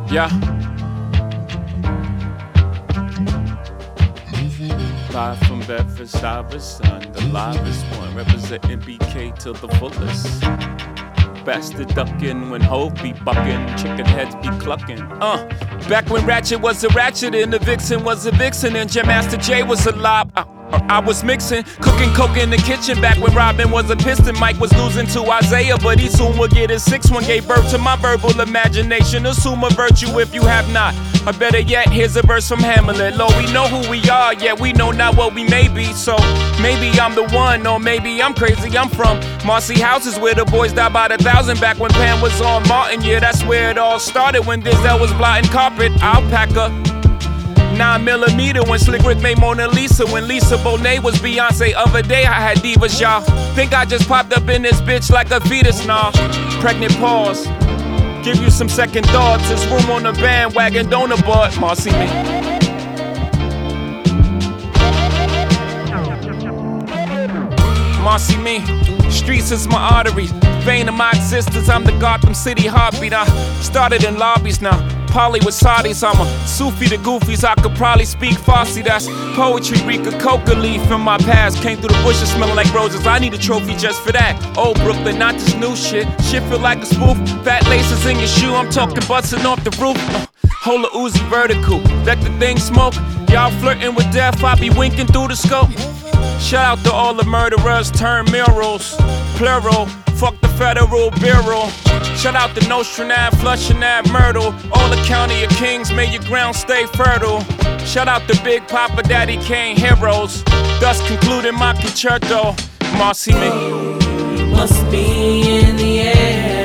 Yeah. Live from Bedford Stuyvesant, the livest one, representing BK to the fullest. Bastard ducking when Hove be bucking, chicken heads be clucking. Back when Ratchet was a ratchet and the Vixen was a vixen and Jam Master Jay was alive. I was mixing, cooking coke in the kitchen back when Robin was a piston. Mike was losing to Isaiah, but he soon would get his 6-1. Gave birth to my verbal imagination. Assume a virtue if you have not. Or better yet, here's a verse from Hamlet. Lord, we know who we are, yet we know not what we may be. So maybe I'm the one, or maybe I'm crazy. I'm from Marcy Houses where the boys died by the thousand. Back when Pam was on Martin, yeah, that's where it all started. When Denzel was blotting carpet, Alpaca. 9mm when Slick Rick made Mona Lisa. When Lisa Bonet was Beyonce. Other day I had divas, y'all. Think I just popped up in this bitch like a fetus, nah. Pregnant pause. Give you some second thoughts. There's room on the bandwagon, don't abort. Marcy me. Marcy me. Streets is my arteries. Vein of my existence, I'm the Gotham City heartbeat. I started in lobbies now. Polly with Saudis, I'm a Sufi to Goofies. I could probably speak Farsi, that's poetry. Reek a coca leaf from my past. Came through the bushes smelling like roses. I need a trophy just for that. Old Brooklyn, not this new shit. Shit feel like a spoof. Fat laces in your shoe, I'm talking busting off the roof. Hold a Uzi vertical, let the thing smoke. Y'all flirting with death, I be winking through the scope. Shout out to all the murderers, turn murals, plural. Fuck the Federal Bureau. Shout out to Nostranav, Flushing that Myrtle. All the county of kings, may your ground stay fertile. Shout out to Big Papa, Daddy Kane heroes. Thus concluding my concerto. Marcy me. Must be in the air.